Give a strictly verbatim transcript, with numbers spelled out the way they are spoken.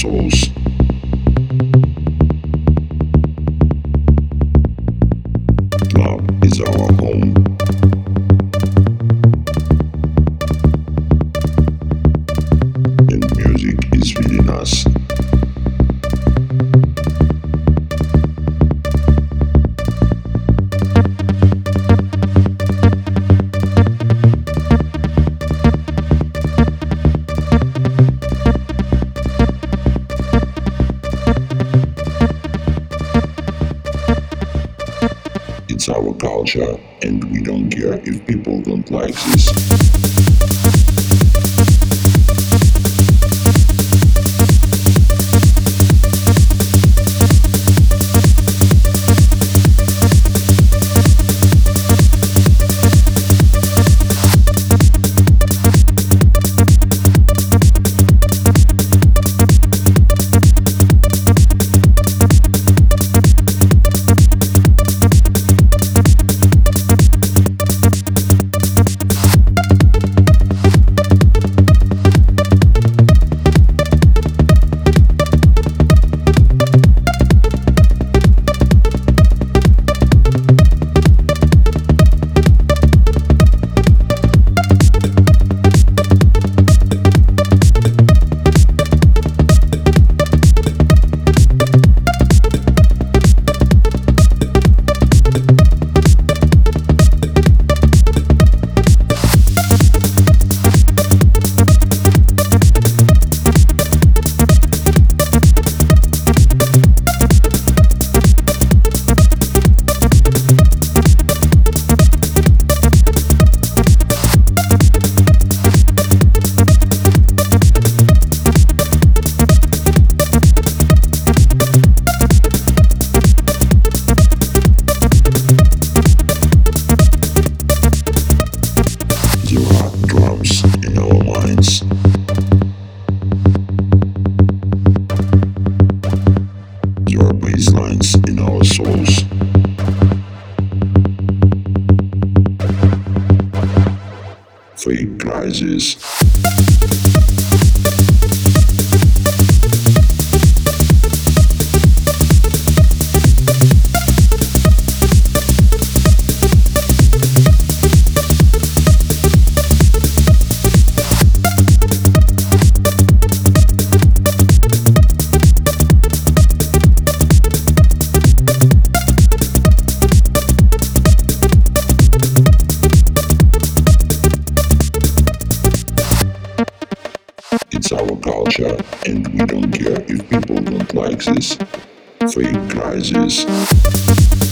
souls. Love is our home. And music is within us. It's our culture, and we don't care if people don't like this. Drums in our minds. There are bass lines in our souls. Fake crisis. It's our culture, and we don't care if people don't like this. Fake crisis.